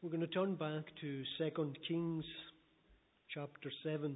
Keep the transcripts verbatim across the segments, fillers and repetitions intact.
We're going to turn back to Second Kings chapter seven.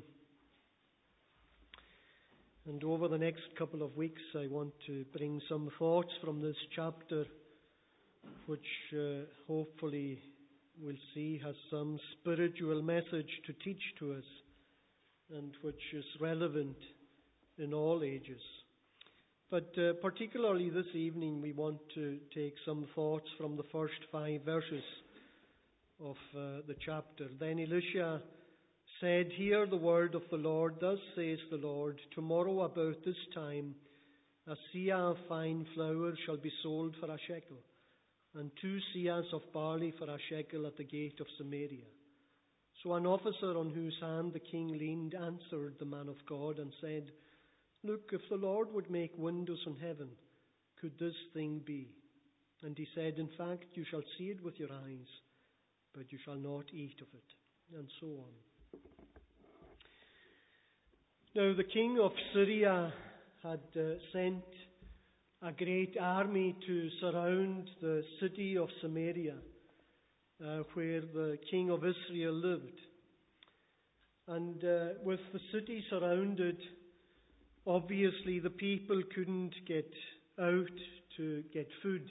And over the next couple of weeks I want to bring some thoughts from this chapter which uh, hopefully we'll see has some spiritual message to teach to us and which is relevant in all ages. But uh, particularly this evening we want to take some thoughts from the first five verses of uh, the chapter. Then Elisha said, "Hear the word of the Lord. Thus says the Lord, tomorrow about this time a seah of fine flour shall be sold for a shekel, and two seahs of barley for a shekel at the gate of Samaria." So an officer on whose hand the king leaned answered the man of God and said, "Look, if the Lord would make windows in heaven, could this thing be?" And he said, "In fact, you shall see it with your eyes, but you shall not eat of it," and so on. Now the king of Syria had uh, sent a great army to surround the city of Samaria, uh, where the king of Israel lived. And uh, with the city surrounded, obviously the people couldn't get out to get food.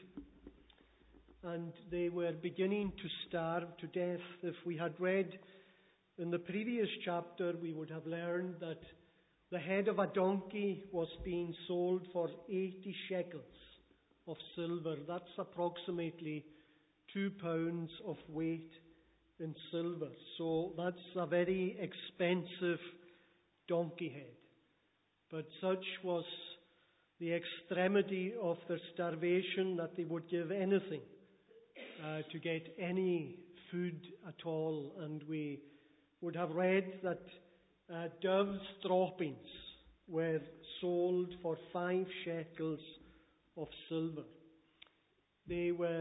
And they were beginning to starve to death. If we had read in the previous chapter, we would have learned that the head of a donkey was being sold for eighty shekels of silver. That's approximately two pounds of weight in silver. So that's a very expensive donkey head. But such was the extremity of their starvation that they would give anything uh, to get any food at all. And we would have read that uh, dove's droppings were sold for five shekels of silver. They were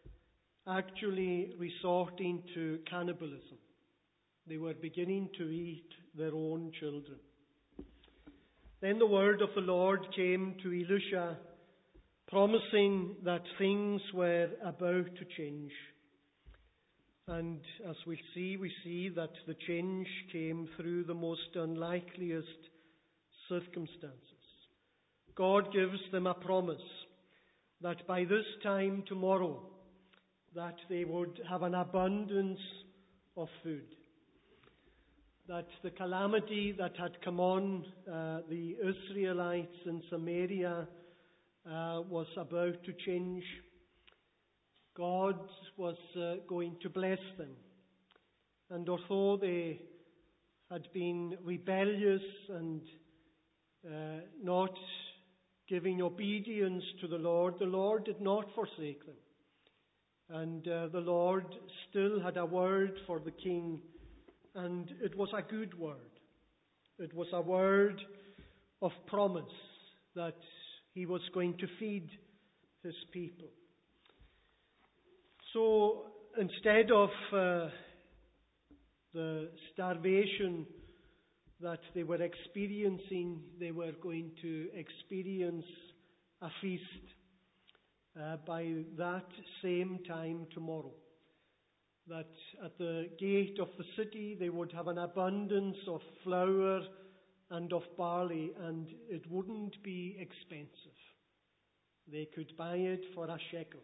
actually resorting to cannibalism. They were beginning to eat their own children. Then the word of the Lord came to Elisha, promising that things were about to change. And as we see, we see that the change came through the most unlikeliest circumstances. God gives them a promise that by this time tomorrow, that they would have an abundance of food. That the calamity that had come on uh, the Israelites in Samaria uh, was about to change. God was uh, going to bless them. And although they had been rebellious and uh, not giving obedience to the Lord, the Lord did not forsake them. And uh, the Lord still had a word for the king, and it was a good word. It was a word of promise that he was going to feed his people. So instead of uh, the starvation that they were experiencing, they were going to experience a feast uh, by that same time tomorrow. That at the gate of the city they would have an abundance of flour and of barley, and it wouldn't be expensive. They could buy it for a shekel.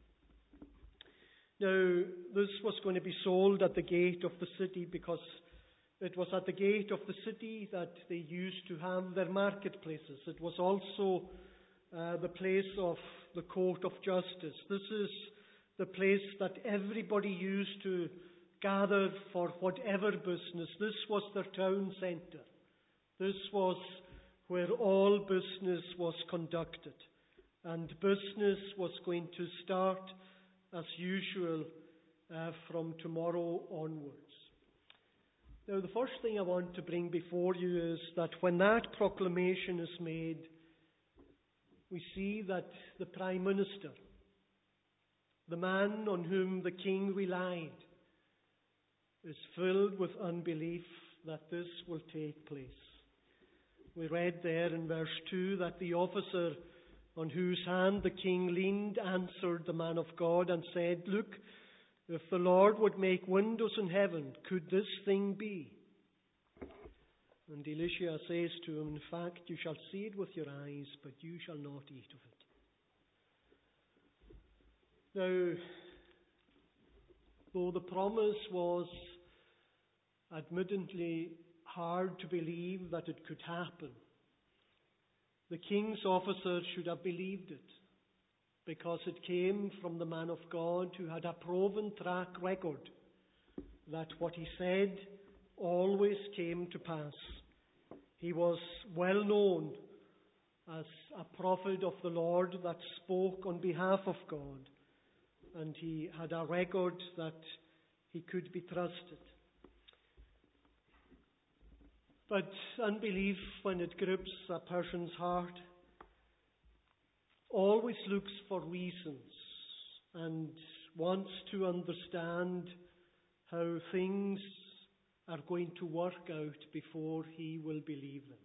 Now, this was going to be sold at the gate of the city because it was at the gate of the city that they used to have their marketplaces. It was also uh, the place of the court of justice. This is the place that everybody used to gather for whatever business. This was their town centre. This was where all business was conducted. And business was going to start as usual uh, from tomorrow onwards. Now, the first thing I want to bring before you is that when that proclamation is made, we see that the Prime Minister, the man on whom the king relied, is filled with unbelief that this will take place. We read there in verse two that the officer on whose hand the king leaned answered the man of God and said, "Look, If the Lord would make windows in heaven, could this thing be? And Elisha says to him, in fact, you shall see it with your eyes, but you shall not eat of it. Now, though the promise was admittedly hard to believe that it could happen, the king's officer should have believed it, because it came from the man of God who had a proven track record that what he said always came to pass. He was well known as a prophet of the Lord that spoke on behalf of God, and he had a record that he could be trusted. But unbelief, when it grips a person's heart, always looks for reasons and wants to understand how things are going to work out before he will believe them.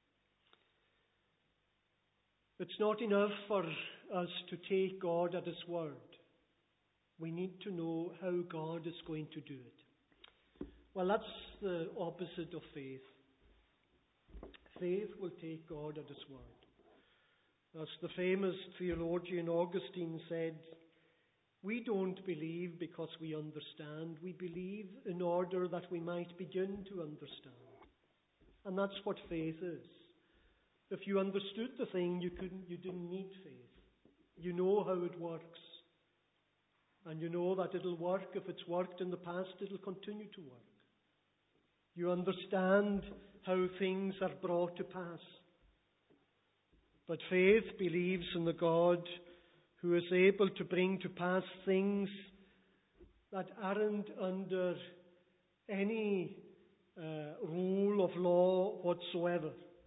It's not enough for us to take God at His word. We need to know how God is going to do it. Well, that's the opposite of faith. Faith will take God at His word. As the famous theologian Augustine said, we don't believe because we understand. We believe in order that we might begin to understand. And that's what faith is. If you understood the thing, you couldn't, you didn't need faith. You know how it works. And you know that it'll work. If it's worked in the past, it'll continue to work. You understand how things are brought to pass. But faith believes in the God who is able to bring to pass things that aren't under any uh, rule of law whatsoever.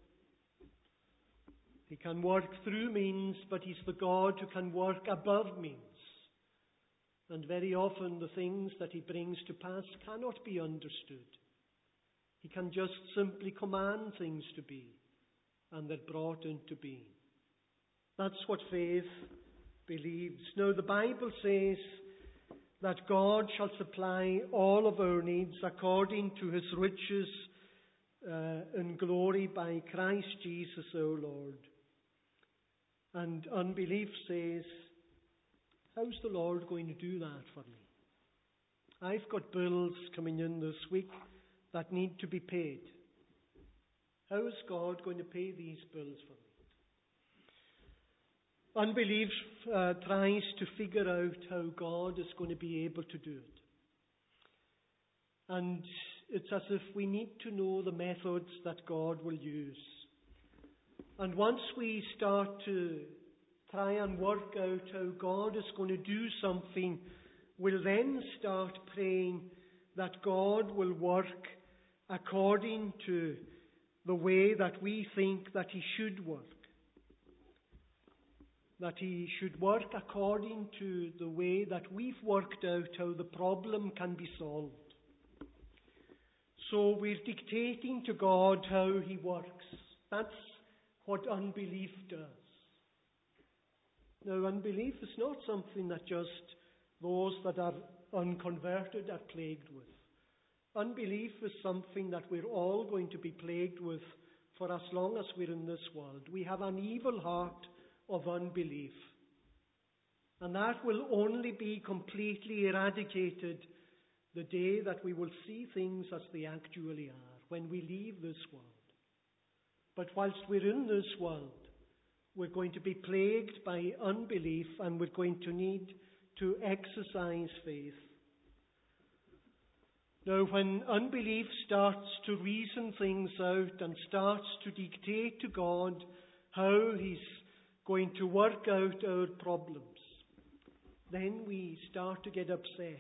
He can work through means, but He's the God who can work above means. And very often the things that He brings to pass cannot be understood. He can just simply command things to be, and they're brought into being. That's what faith believes. Now, the Bible says that God shall supply all of our needs according to His riches uh, in glory by Christ Jesus our Lord. And unbelief says, how's the Lord going to do that for me? I've got bills coming in this week that need to be paid. How is God going to pay these bills for me? Unbelief uh, tries to figure out how God is going to be able to do it. And it's as if we need to know the methods that God will use. And once we start to try and work out how God is going to do something, we'll then start praying that God will work according to the way that we think that He should work. That He should work according to the way that we've worked out how the problem can be solved. So we're dictating to God how He works. That's what unbelief does. Now, unbelief is not something that just those that are unconverted are plagued with. Unbelief is something that we're all going to be plagued with for as long as we're in this world. We have an evil heart of unbelief. And that will only be completely eradicated the day that we will see things as they actually are, when we leave this world. But whilst we're in this world, we're going to be plagued by unbelief, and we're going to need to exercise faith. Now, when unbelief starts to reason things out and starts to dictate to God how He's going to work out our problems, then we start to get upset.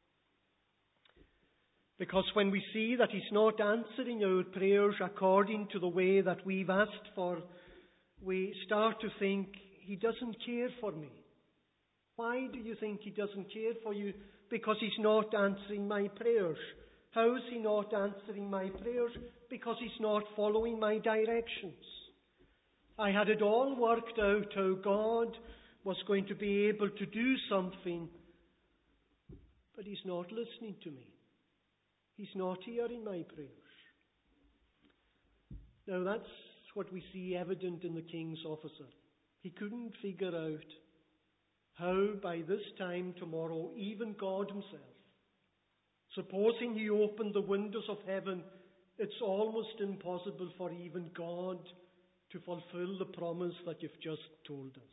Because when we see that He's not answering our prayers according to the way that we've asked for, we start to think, He doesn't care for me. Why do you think He doesn't care for you? Because He's not answering my prayers. How is He not answering my prayers? Because He's not following my directions. I had it all worked out how God was going to be able to do something, but he's not listening to me. He's not hearing my prayers. Now that's what we see evident in the king's officer. He couldn't figure out how by this time tomorrow, even God himself, supposing he opened the windows of heaven, it's almost impossible for even God to fulfill the promise that you've just told us.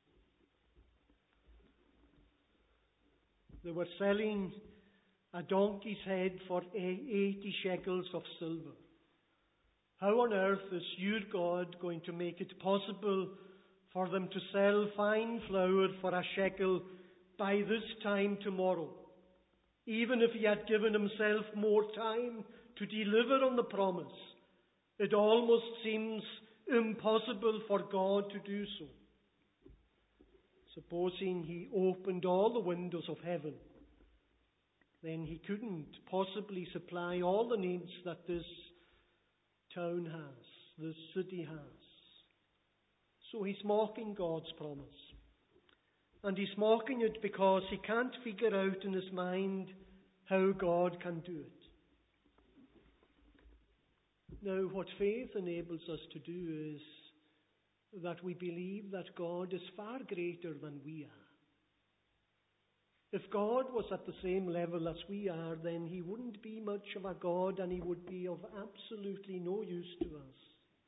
They were selling a donkey's head for eighty shekels of silver. How on earth is your God going to make it possible for them to sell fine flour for a shekel by this time tomorrow? Even if he had given himself more time to deliver on the promise, it almost seems impossible for God to do so. Supposing he opened all the windows of heaven, then he couldn't possibly supply all the needs that this town has, this city has. So he's mocking God's promise. And he's mocking it because he can't figure out in his mind how God can do it. Now, what faith enables us to do is that we believe that God is far greater than we are. If God was at the same level as we are, then he wouldn't be much of a God and he would be of absolutely no use to us.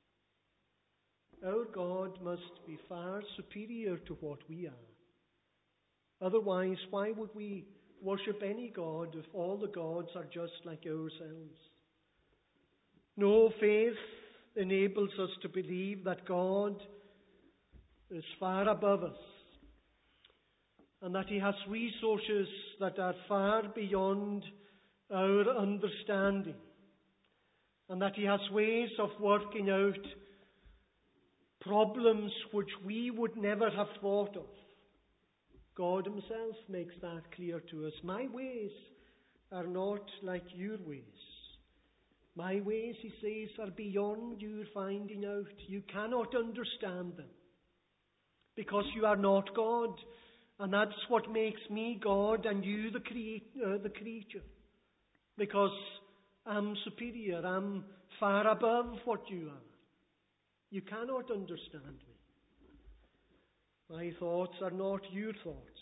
Our God must be far superior to what we are. Otherwise, why would we worship any God if all the gods are just like ourselves? No, faith enables us to believe that God is far above us and that he has resources that are far beyond our understanding and that he has ways of working out problems which we would never have thought of. God himself makes that clear to us. My ways are not like your ways. My ways, he says, are beyond your finding out. You cannot understand them because you are not God. And that's what makes me God and you the, crea- uh, the creature. Because I'm superior. I'm far above what you are. You cannot understand me. My thoughts are not your thoughts.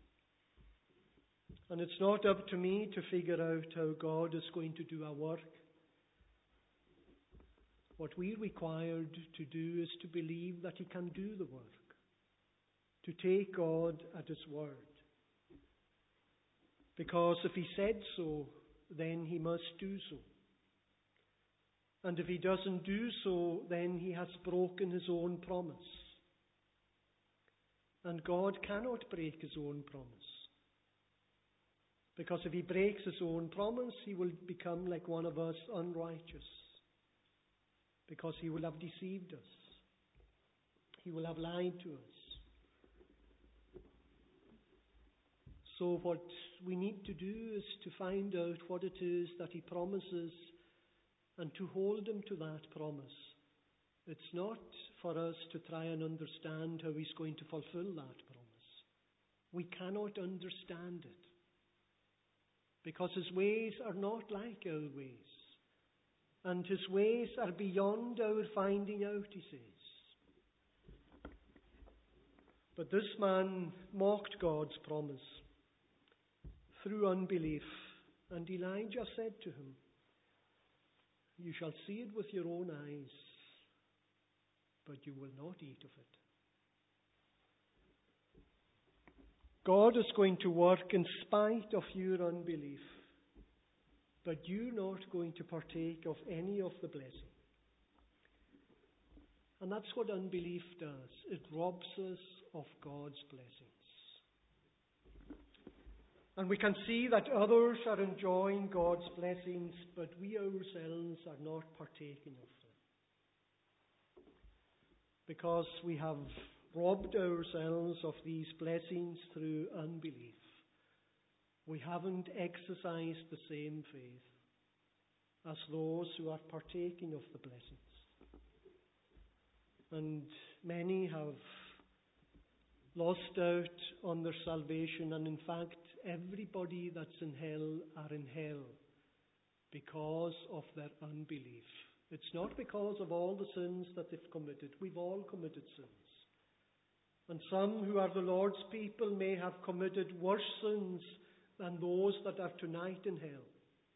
And it's not up to me to figure out how God is going to do our work. What we're required to do is to believe that he can do the work. To take God at his word. Because if he said so, then he must do so. And if he doesn't do so, then he has broken his own promise. And God cannot break his own promise. Because if he breaks his own promise, he will become like one of us, unrighteous. Because he will have deceived us. He will have lied to us. So what we need to do is to find out what it is that he promises and to hold him to that promise. It's not for us to try and understand how he's going to fulfill that promise. We cannot understand it. Because his ways are not like our ways. And his ways are beyond our finding out, he says. But this man mocked God's promise through unbelief. And Elijah said to him, "You shall see it with your own eyes, but you will not eat of it." God is going to work in spite of your unbelief, but you're not going to partake of any of the blessing. And that's what unbelief does. It robs us of God's blessings. And we can see that others are enjoying God's blessings, but we ourselves are not partaking of them. Because we have robbed ourselves of these blessings through unbelief. We haven't exercised the same faith as those who are partaking of the blessings. And many have lost out on their salvation, and in fact, everybody that's in hell are in hell because of their unbelief. It's not because of all the sins that they've committed. We've all committed sins. And some who are the Lord's people may have committed worse sins than those that are tonight in hell.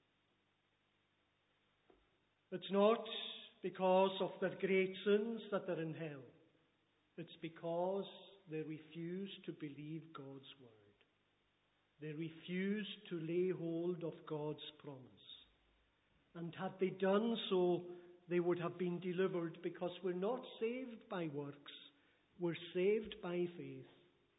It's not because of their great sins that they're in hell. It's because they refuse to believe God's word. They refuse to lay hold of God's promise. And had they done so, they would have been delivered, because we're not saved by works. We're saved by faith.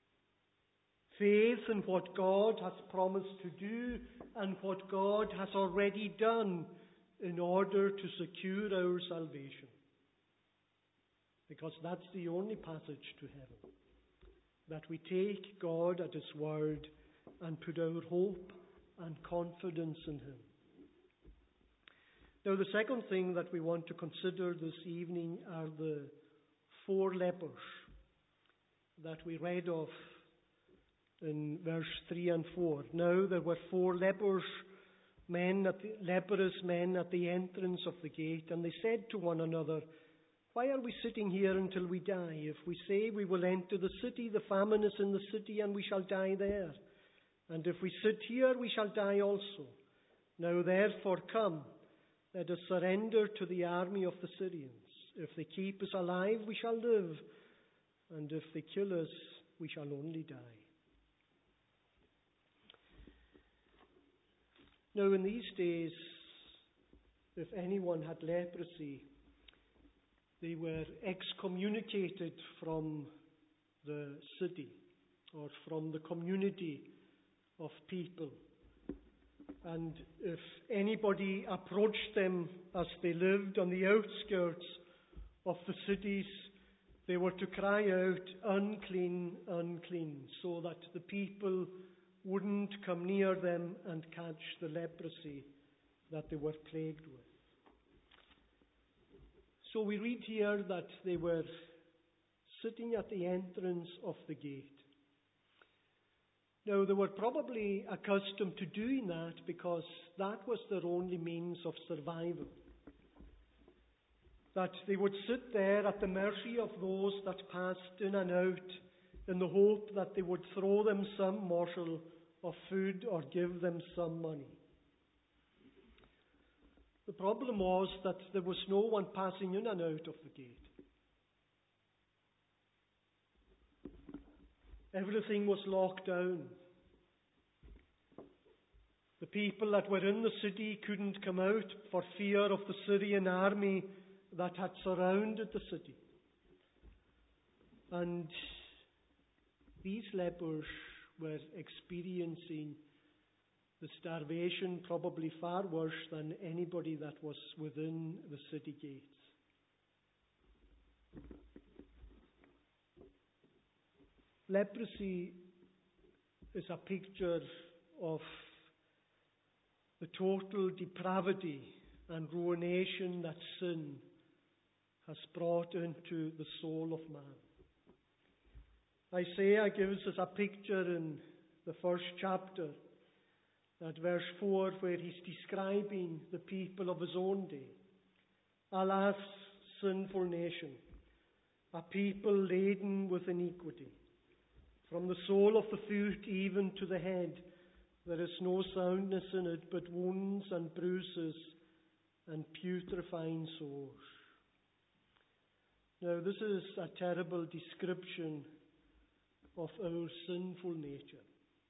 Faith in what God has promised to do and what God has already done in order to secure our salvation. Because that's the only passage to heaven. That we take God at His word and put our hope and confidence in Him. Now, the second thing that we want to consider this evening are the four lepers that we read of in verse three and four. Now there were four lepers, men at the, leprous men at the entrance of the gate, and they said to one another, "Why are we sitting here until we die? If we say we will enter the city, the famine is in the city, and we shall die there. And if we sit here, we shall die also. Now therefore come, let us surrender to the army of the Syrians. If they keep us alive, we shall live, and if they kill us, we shall only die." Now in these days, if anyone had leprosy, they were excommunicated from the city or from the community of people. And if anybody approached them as they lived on the outskirts of the cities, they were to cry out, "Unclean, unclean," so that the people wouldn't come near them and catch the leprosy that they were plagued with. So we read here that they were sitting at the entrance of the gate. Now, they were probably accustomed to doing that because that was their only means of survival. That they would sit there at the mercy of those that passed in and out in the hope that they would throw them some morsel of food or give them some money. The problem was that there was no one passing in and out of the gate. Everything was locked down. The people that were in the city couldn't come out for fear of the Syrian army that had surrounded the city. And these lepers were experiencing the starvation probably far worse than anybody that was within the city gates. Leprosy is a picture of the total depravity and ruination that sin has brought into the soul of man. Isaiah gives us a picture in the first chapter, at verse four, where he's describing the people of his own day. Alas, sinful nation, a people laden with iniquity. From the sole of the foot even to the head, there is no soundness in it, but wounds and bruises and putrefying sores. Now, this is a terrible description of our sinful nature.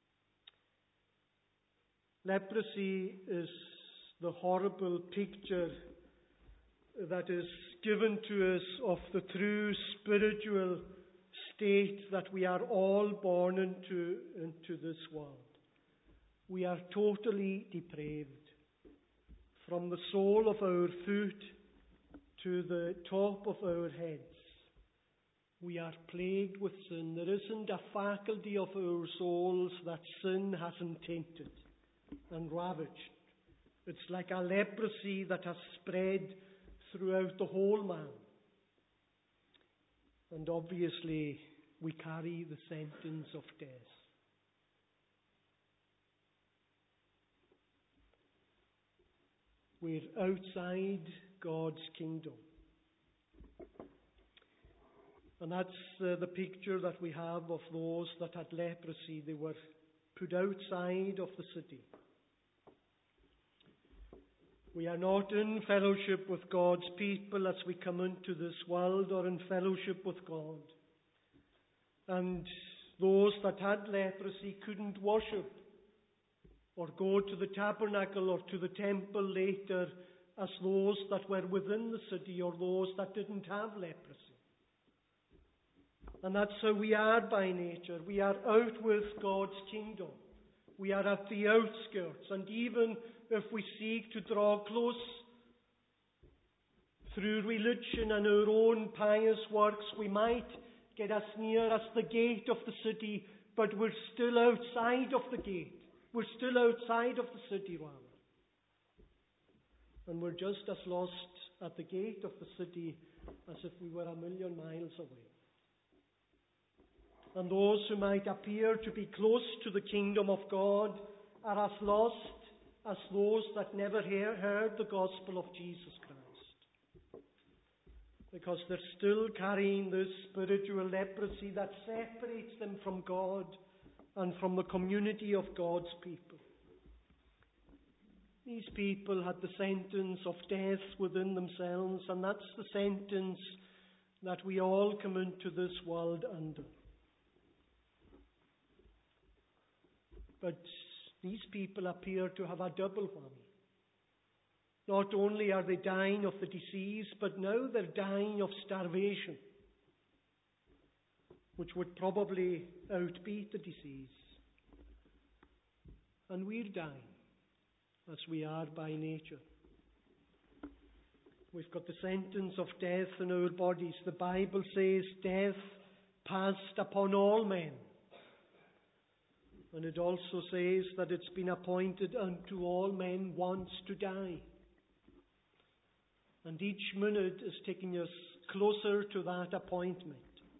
Leprosy is the horrible picture that is given to us of the true spiritual state that we are all born into, into this world. We are totally depraved. From the sole of our foot to the top of our heads, we are plagued with sin. There isn't a faculty of our souls that sin hasn't tainted and ravaged. It's like a leprosy that has spread throughout the whole man. And obviously, we carry the sentence of death. We're outside God's kingdom. And that's uh, the picture that we have of those that had leprosy. They were put outside of the city. We are not in fellowship with God's people as we come into this world, or in fellowship with God. And those that had leprosy couldn't worship or go to the tabernacle or to the temple later as those that were within the city or those that didn't have leprosy. And that's how we are by nature. We are out with God's kingdom. We are at the outskirts. And even if we seek to draw close through religion and our own pious works, we might get as near as the gate of the city, but we're still outside of the gate. We're still outside of the city, rather. And we're just as lost at the gate of the city as if we were a million miles away. And those who might appear to be close to the kingdom of God are as lost as those that never hear, heard the gospel of Jesus Christ. Because they're still carrying this spiritual leprosy that separates them from God and from the community of God's people. These people had the sentence of death within themselves, and that's the sentence that we all come into this world under. But these people appear to have a double whammy. Not only are they dying of the disease, but now they're dying of starvation, which would probably outbeat the disease. And we're dying, as we are by nature. We've got the sentence of death in our bodies. The Bible says death passed upon all men. And it also says that it's been appointed unto all men once to die. And each minute is taking us closer to that appointment.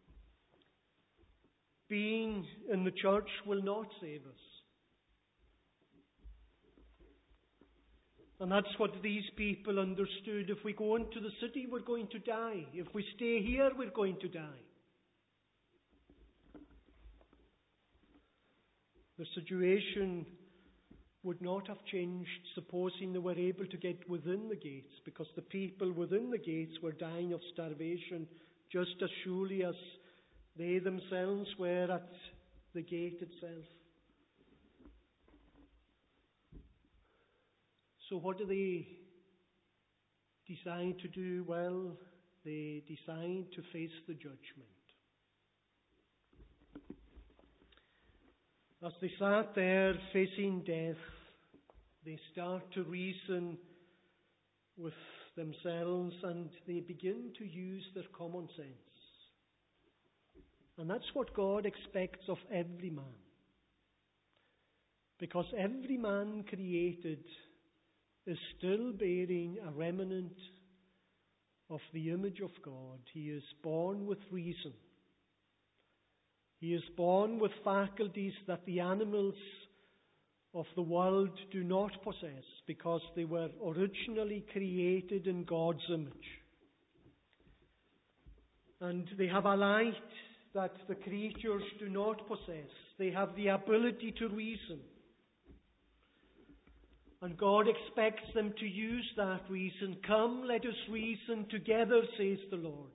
Being in the church will not save us. And that's what these people understood. If we go into the city, we're going to die. If we stay here, we're going to die. The situation would not have changed supposing they were able to get within the gates, because the people within the gates were dying of starvation just as surely as they themselves were at the gate itself. So what do they decide to do? Well, they decide to face the judgment. As they sat there facing death, they start to reason with themselves and they begin to use their common sense. And that's what God expects of every man. Because every man created is still bearing a remnant of the image of God. He is born with reason. He is born with faculties that the animals of the world do not possess, because they were originally created in God's image. And they have a light that the creatures do not possess. They have the ability to reason. And God expects them to use that reason. Come, let us reason together, says the Lord.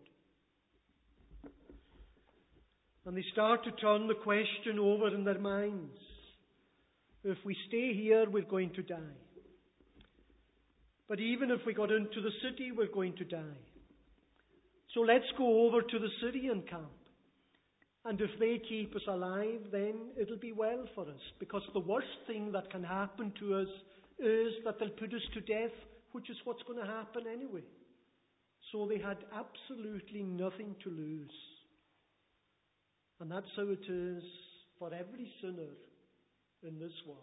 And they start to turn the question over in their minds. If we stay here, we're going to die. But even if we got into the city, we're going to die. So let's go over to the Syrian camp. And if they keep us alive, then it'll be well for us. Because the worst thing that can happen to us is that they'll put us to death, which is what's going to happen anyway. So they had absolutely nothing to lose. And that's how it is for every sinner in this world.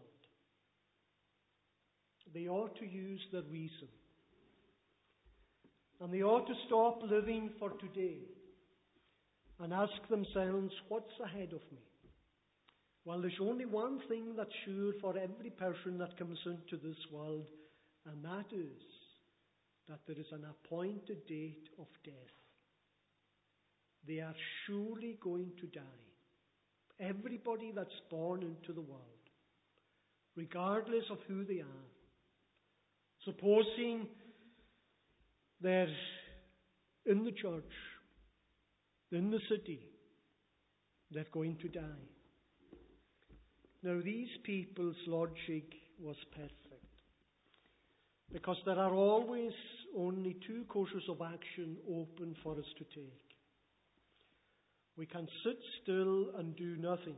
They ought to use their reason. And they ought to stop living for today and ask themselves, what's ahead of me? Well, there's only one thing that's sure for every person that comes into this world, and that is that there is an appointed date of death. They are surely going to die. Everybody that's born into the world, regardless of who they are. Supposing they're in the church, in the city, they're going to die. Now, these people's logic was perfect, because there are always only two courses of action open for us to take. We can sit still and do nothing.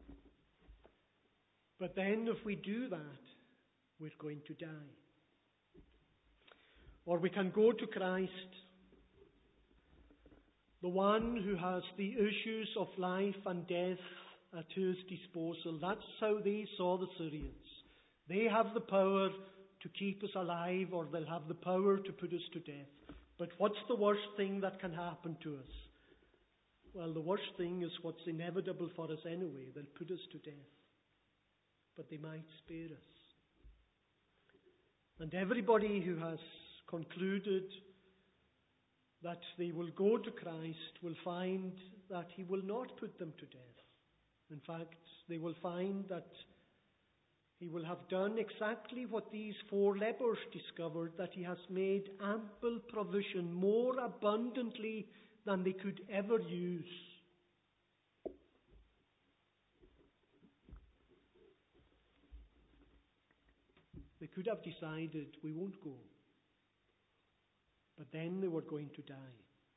But then if we do that, we're going to die. Or we can go to Christ, the one who has the issues of life and death at his disposal. That's how they saw the Syrians. They have the power to keep us alive, or they'll have the power to put us to death. But what's the worst thing that can happen to us? Well, the worst thing is what's inevitable for us anyway. They'll put us to death. But they might spare us. And everybody who has concluded that they will go to Christ will find that he will not put them to death. In fact, they will find that he will have done exactly what these four lepers discovered, that he has made ample provision, more abundantly than they could ever use. They could have decided, we won't go. But then they were going to die.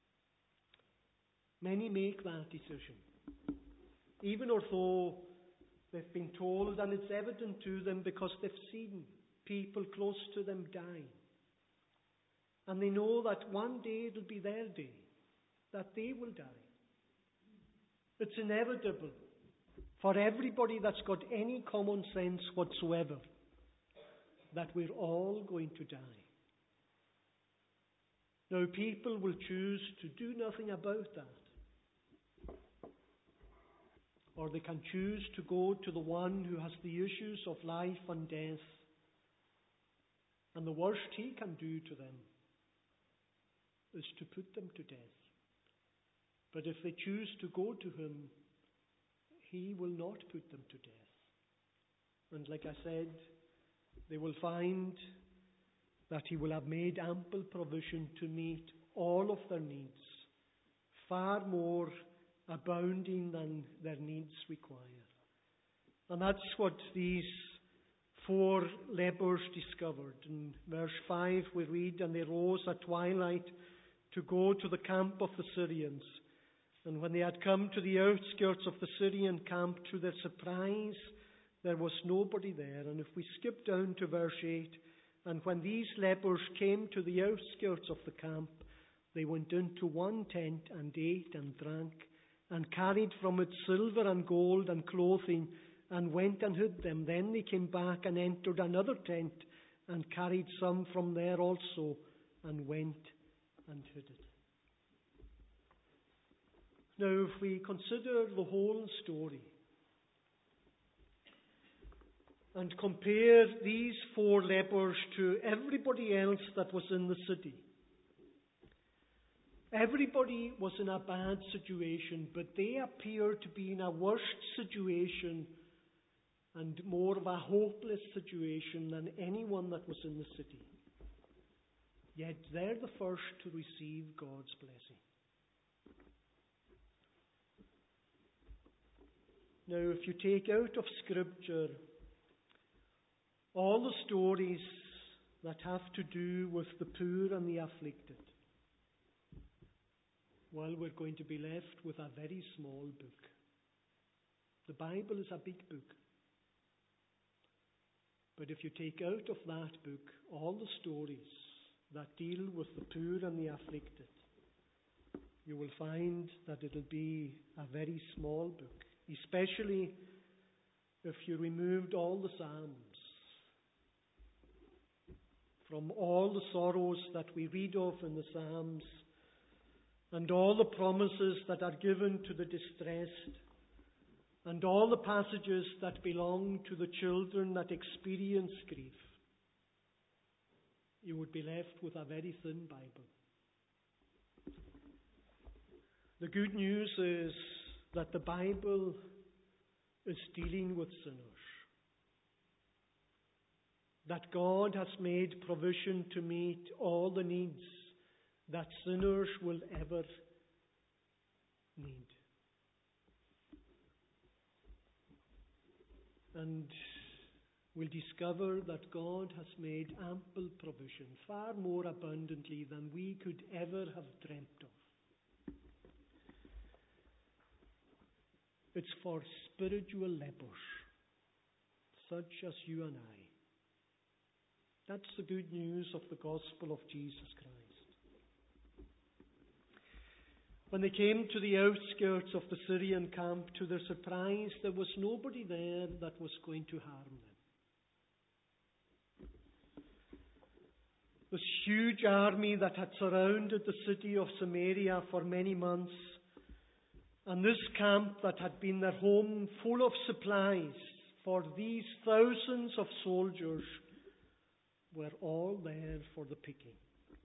Many make that decision. Even although they've been told, and it's evident to them because they've seen people close to them die. And they know that one day it'll be their day, that they will die. It's inevitable for everybody that's got any common sense whatsoever that we're all going to die. Now, people will choose to do nothing about that. Or they can choose to go to the one who has the issues of life and death. And the worst he can do to them is to put them to death. But if they choose to go to him, he will not put them to death. And like I said, they will find that he will have made ample provision to meet all of their needs, far more abounding than their needs require. And that's what these four lepers discovered. In verse five we read, and they rose at twilight to go to the camp of the Syrians. And when they had come to the outskirts of the Syrian camp, to their surprise, there was nobody there. And if we skip down to verse eight, and when these lepers came to the outskirts of the camp, they went into one tent and ate and drank, and carried from it silver and gold and clothing, and went and hid them. Then they came back and entered another tent, and carried some from there also, and went and hid it. Now, if we consider the whole story, and compare these four lepers to everybody else that was in the city. Everybody was in a bad situation, but they appear to be in a worse situation and more of a hopeless situation than anyone that was in the city. Yet they're the first to receive God's blessing. Now, if you take out of Scripture all the stories that have to do with the poor and the afflicted, well, we're going to be left with a very small book. The Bible is a big book. But if you take out of that book all the stories that deal with the poor and the afflicted, you will find that it'll be a very small book, especially if you removed all the Psalms. From all the sorrows that we read of in the Psalms, and all the promises that are given to the distressed, and all the passages that belong to the children that experience grief, you would be left with a very thin Bible. The good news is that the Bible is dealing with sinners. That God has made provision to meet all the needs that sinners will ever need. And we'll discover that God has made ample provision, far more abundantly than we could ever have dreamt of. It's for spiritual lepers, such as you and I. That's the good news of the gospel of Jesus Christ. When they came to the outskirts of the Syrian camp, to their surprise, there was nobody there that was going to harm them. This huge army that had surrounded the city of Samaria for many months, and this camp that had been their home full of supplies for these thousands of soldiers, were all there for the picking.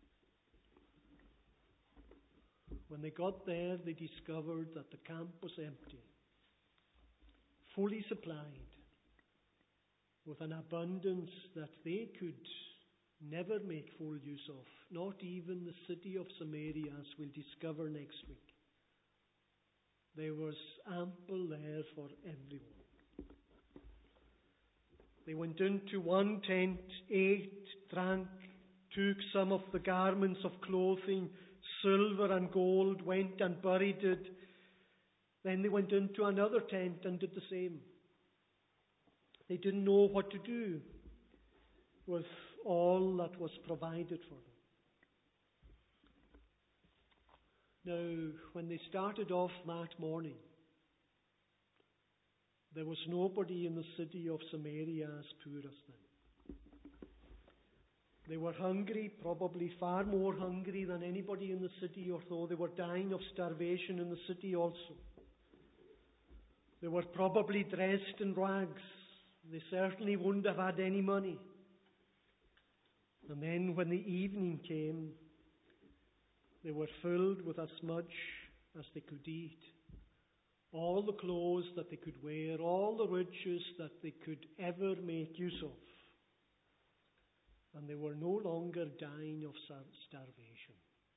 When they got there, they discovered that the camp was empty, fully supplied, with an abundance that they could never make full use of, not even the city of Samaria, as we'll discover next week. There was ample there for everyone. They went into one tent, ate, drank, took some of the garments of clothing, silver and gold, went and buried it. Then they went into another tent and did the same. They didn't know what to do with all that was provided for them. Now, when they started off that morning, there was nobody in the city of Samaria as poor as them. They were hungry, probably far more hungry than anybody in the city, although they were dying of starvation in the city also. They were probably dressed in rags. They certainly wouldn't have had any money. And then when the evening came, they were filled with as much as they could eat. All the clothes that they could wear, all the riches that they could ever make use of. And they were no longer dying of starvation.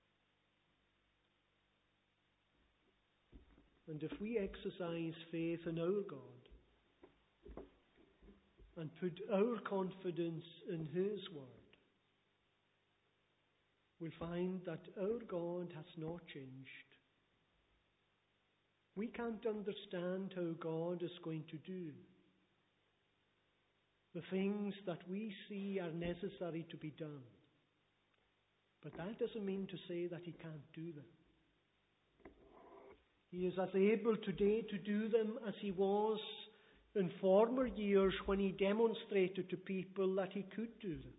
And if we exercise faith in our God and put our confidence in His Word, we'll find that our God has not changed. We can't understand how God is going to do the things that we see are necessary to be done. But that doesn't mean to say that He can't do them. He is as able today to do them as He was in former years when He demonstrated to people that He could do them.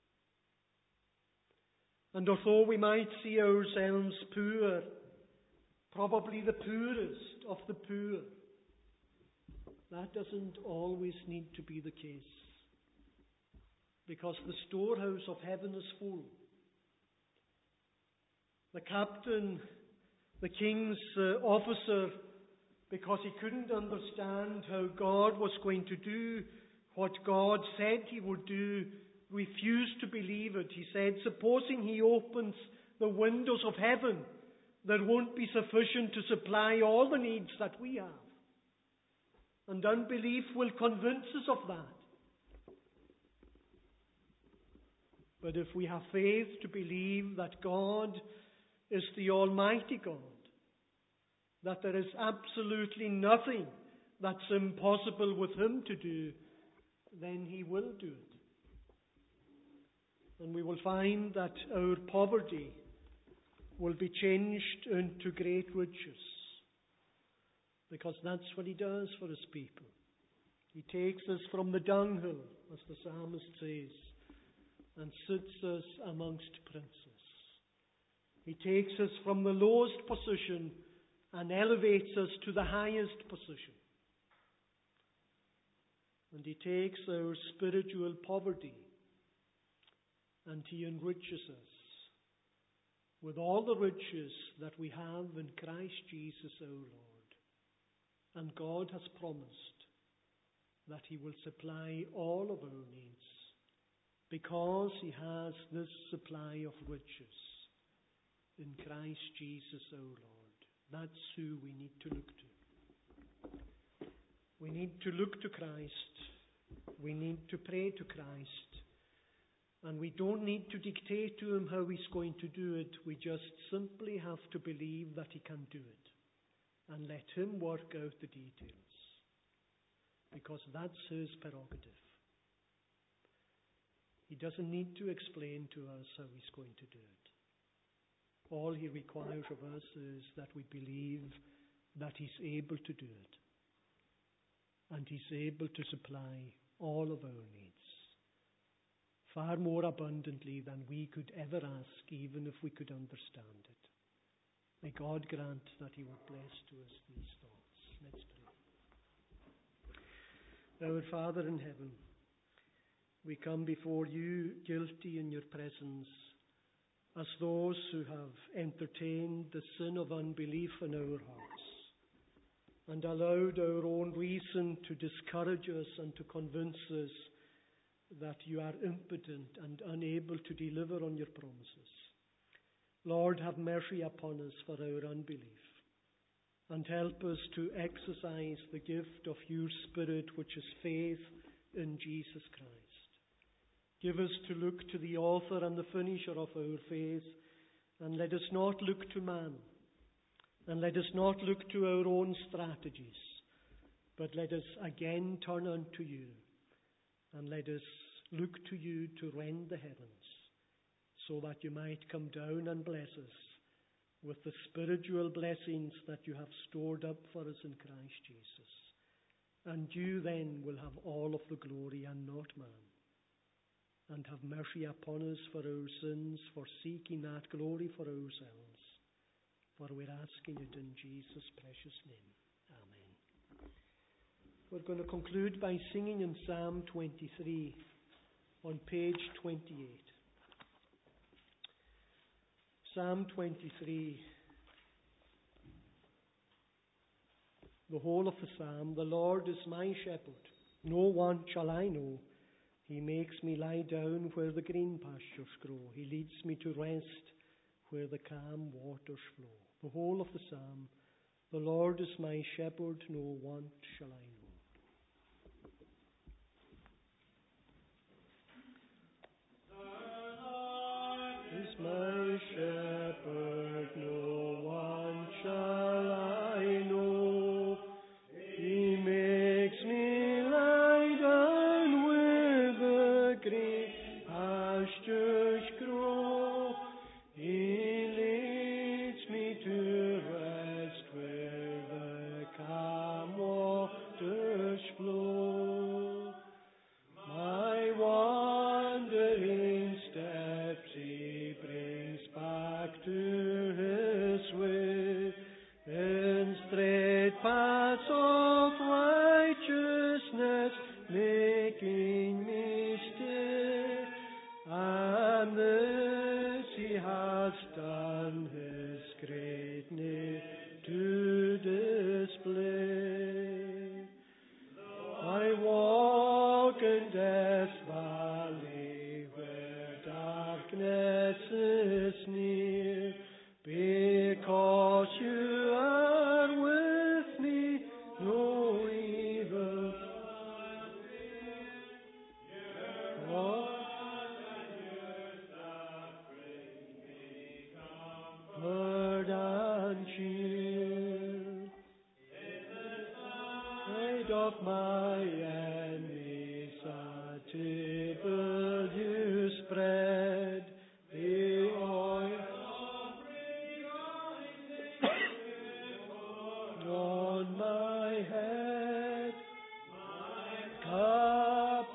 And although we might see ourselves poor, probably the poorest of the poor, that doesn't always need to be the case. Because the storehouse of heaven is full. The captain, the king's uh, officer, because he couldn't understand how God was going to do what God said He would do, refused to believe it. He said, supposing He opens the windows of heaven, there won't be sufficient to supply all the needs that we have. And unbelief will convince us of that. But if we have faith to believe that God is the Almighty God, that there is absolutely nothing that's impossible with Him to do, then He will do it. And we will find that our poverty will be changed into great riches. Because that's what He does for His people. He takes us from the dunghill, as the psalmist says, and sits us amongst princes. He takes us from the lowest position and elevates us to the highest position. And He takes our spiritual poverty and He enriches us with all the riches that we have in Christ Jesus our Lord. And God has promised that He will supply all of our needs because He has this supply of riches in Christ Jesus our Lord. That's who we need to look to. We need to look to Christ. We need to pray to Christ. And we don't need to dictate to Him how He's going to do it. We just simply have to believe that He can do it. And let Him work out the details. Because that's His prerogative. He doesn't need to explain to us how He's going to do it. All He requires of us is that we believe that He's able to do it. And He's able to supply all of our needs. Far more abundantly than we could ever ask, even if we could understand it. May God grant that He will bless to us these thoughts. Let's pray. Our Father in heaven, we come before You guilty in Your presence as those who have entertained the sin of unbelief in our hearts and allowed our own reason to discourage us and to convince us that You are impotent and unable to deliver on Your promises. Lord, have mercy upon us for our unbelief and help us to exercise the gift of Your Spirit, which is faith in Jesus Christ. Give us to look to the author and the finisher of our faith, and let us not look to man, and let us not look to our own strategies, but let us again turn unto You, and let us look to You to rend the heavens, so that You might come down and bless us with the spiritual blessings that You have stored up for us in Christ Jesus. And You then will have all of the glory and not man. And have mercy upon us for our sins, for seeking that glory for ourselves. For we're asking it in Jesus' precious name. Amen. We're going to conclude by singing in Psalm twenty-three on page twenty-eight. Psalm twenty-three. The whole of the psalm. The Lord is my shepherd. No want shall I know. He makes me lie down where the green pastures grow. He leads me to rest where the calm waters flow. The whole of the psalm. The Lord is my shepherd, no want shall I know. Is my shepherd, no want shall I know. He makes me lie down where the green pastures grow. He leads me to rest where the calm waters flow. My wandering steps He brings back to His way, in straight paths of righteousness, making me stay. And this He has done, His greatness to display. I walk in death's valley where darkness is near, because You are with me, no evil. Comfort and cheer. Sight of my enemies, a table You spread, the oil on my head, cup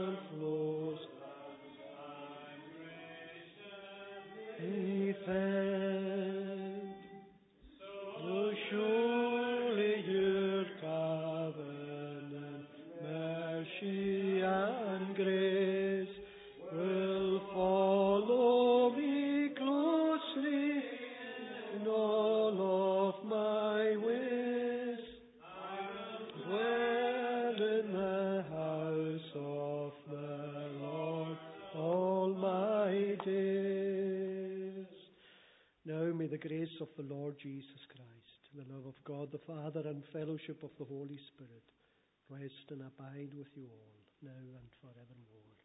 overflows. He fed may the grace of the Lord Jesus Christ, the love of God the Father, and fellowship of the Holy Spirit rest and abide with you all, now and forevermore.